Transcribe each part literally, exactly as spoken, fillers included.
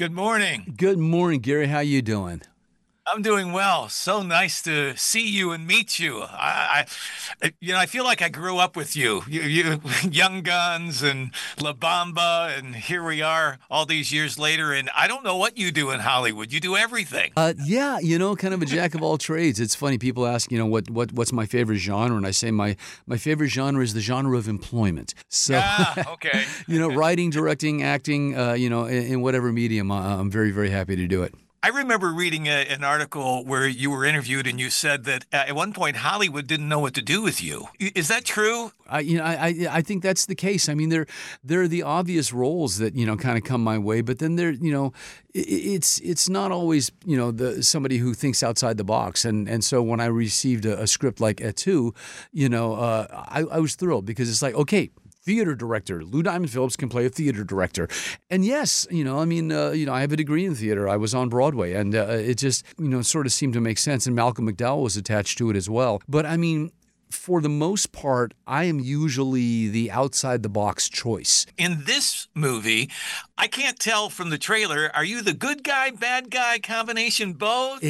Good morning. Good morning, Gary. How you doing? I'm doing well. So nice to see you and meet you. I, I you know, I feel like I grew up with you. You, you, Young Guns and La Bamba, and here we are all these years later. And I don't know what you do in Hollywood. You do everything. Uh, yeah, you know, kind of a jack of all trades. It's funny. People ask, you know, what, what what's my favorite genre, and I say my my favorite genre is the genre of employment. So, Ah, okay. you know, writing, directing, acting, uh, you know, in, in whatever medium, uh, I'm very very happy to do it. I remember reading a, an article where you were interviewed and you said that uh, at one point Hollywood didn't know what to do with you. I- Is that true? I, you know, I, I I think that's the case. I mean, there there are the obvious roles that you know kind of come my way, but then there, you know, i- it's it's not always you know the somebody who thinks outside the box. And and so when I received a, a script like Et Tu, you know, uh, I, I was thrilled because it's like, okay, theater director. Lou Diamond Phillips can play a theater director. And yes, you know, I mean, uh, you know, I have a degree in theater. I was on Broadway, and uh, it just, you know, sort of seemed to make sense. And Malcolm McDowell was attached to it as well. But I mean, for the most part, I am usually the outside the box choice. In this movie, I can't tell from the trailer. Are you the good guy, bad guy combination, both?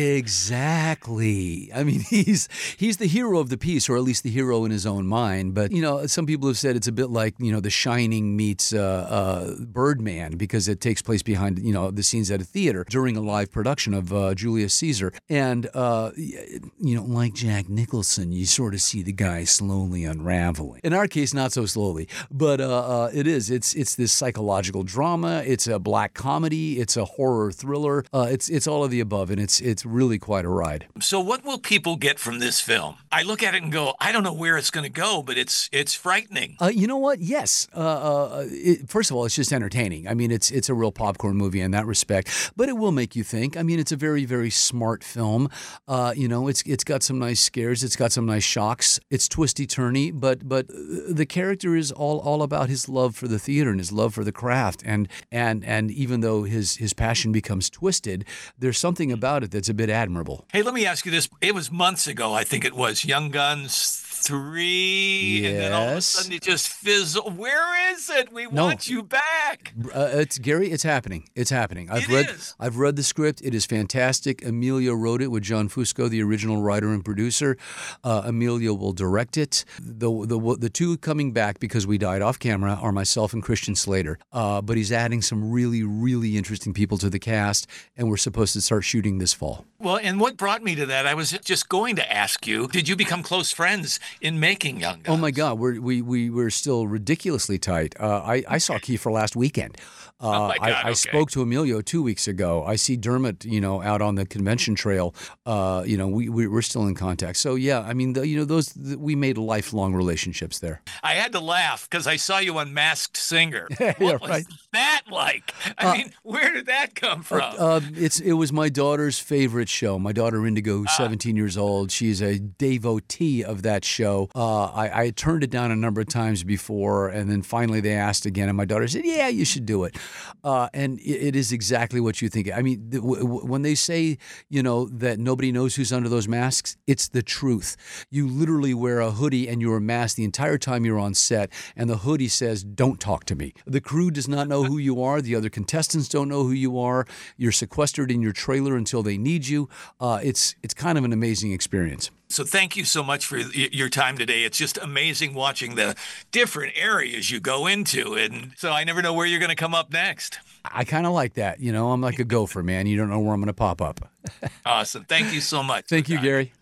Exactly. I mean, he's he's the hero of the piece, or at least the hero in his own mind. But you know, some people have said it's a bit like you know, The Shining meets uh, uh, Birdman, because it takes place behind you know the scenes at a theater during a live production of uh, Julius Caesar. And uh, you know, like Jack Nicholson, you sort of see the guy slowly unraveling. In our case, not so slowly, but uh, uh, it is. It's it's this psychological drama. It's a black comedy. It's a horror thriller. Uh, it's it's all of the above, and it's it's really quite a ride. So what will people get from this film? I look at it and go, I don't know where it's going to go, but it's it's frightening. Uh, you know what? Yes. Uh, uh, it, first of all, it's just entertaining. I mean, it's it's a real popcorn movie in that respect, but it will make you think. I mean, it's a very very smart film. Uh, you know, it's it's got some nice scares. It's got some nice shocks. It's twisty turny, but but the character is all all about his love for the theater and his love for the craft. And and and even though his his passion becomes twisted, there's something about it that's a bit admirable. Hey, let me ask you this. It was months ago, I think it was, Young Guns three, and then all of a Yes. sudden it just fizzled. Where is it? We No. want you back. Uh, it's Gary. It's happening. It's happening. I've It read. is. I've read the script. It is fantastic. Amelia wrote it with John Fusco, the original writer and producer. Uh, Amelia will direct it. The the the two coming back because we died off camera are myself and Christian Slater. Uh, but he's adding some really really interesting people to the cast, and we're supposed to start shooting this fall. Well, and what brought me to that, I was just going to ask you, did you become close friends in making Young Guns? Oh my God, we're, we we we're still ridiculously tight. Uh, I I saw Kiefer last weekend. Uh, Oh my God, I, I okay. spoke to Emilio two weeks ago. I see Dermot, you know, out on the convention trail. Uh, you know, we, we we're still in contact. So yeah, I mean, the, you know, those the, we made lifelong relationships there. I had to laugh because I saw you on Masked Singer. What Yeah, was right. that like? I mean, where did that come from? Uh, it's it was my daughter's favorite show. My daughter Indigo, who's seventeen years old, she's a devotee of that show. Uh, I, I had turned it down a number of times before, and then finally they asked again, and my daughter said, "Yeah, you should do it." Uh, and it, it is exactly what you think. I mean, the, w- w- when they say, you know, that nobody knows who's under those masks, it's the truth. You literally wear a hoodie and you're masked the entire time you're on set, and the hoodie says, "Don't talk to me." The crew does not know who you are. The other contestants don't know who you are. You're sequestered in your trailer until they need you. Uh, it's it's kind of an amazing experience. So thank you so much for y- your time today. It's just amazing watching the different areas you go into. And so I never know where you're going to come up next. I kind of like that. You know, I'm like a gopher, man. You don't know where I'm going to pop up. Awesome. Thank you so much. Thank you, Gary.